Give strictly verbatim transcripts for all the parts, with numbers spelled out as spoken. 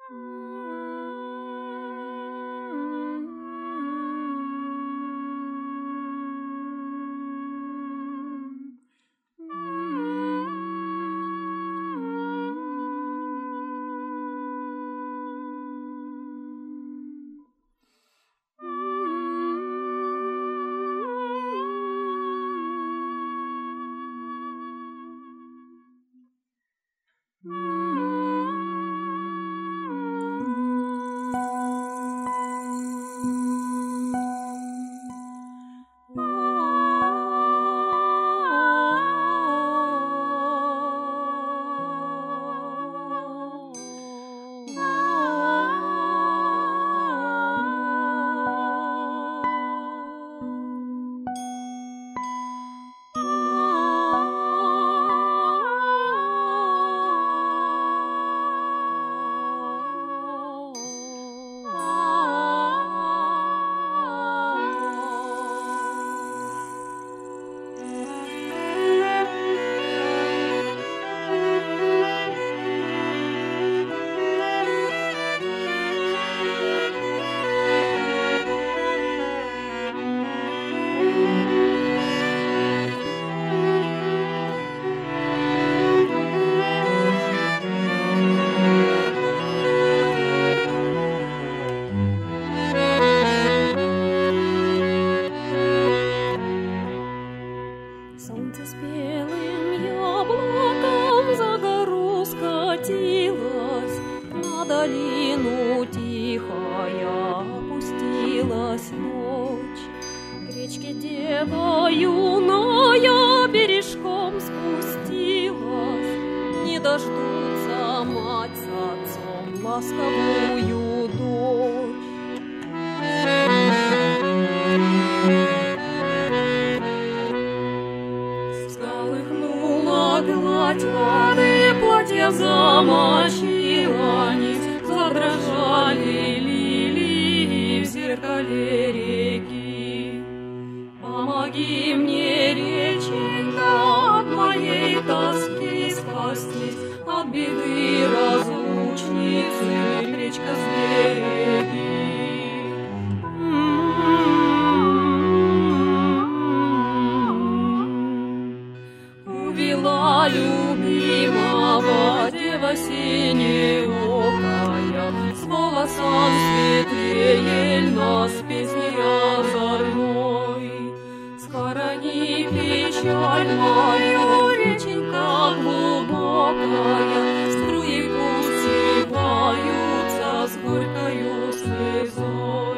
Солнце с белым яблоком за гору скатилось, на долину тихая опустилась ночь. К речке дева юная бережком спустилась, не дождутся мать с отцом ласковую дочь. Гладь воды, платье замочила нить, задрожали лилии в зеркале реки. Помоги мне, реченька, от моей тоски спастись, от беды разлучницы, речка сбереги. Увела любимого дева синеокая, с волосам светлее льна, с песней озорной. Схорони печаль мою, реченька глубокая, струи пусть сливаются с горькою слезой.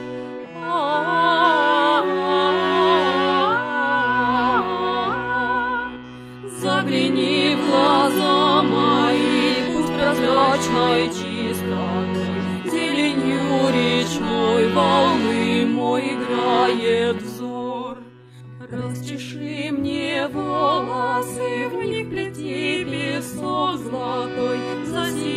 Загляни в глаза мои, пусть прозрачной чистотой, зеленью речной волны мой играет взор. Расчеши мне волосы, в них плети песок золотой, засияй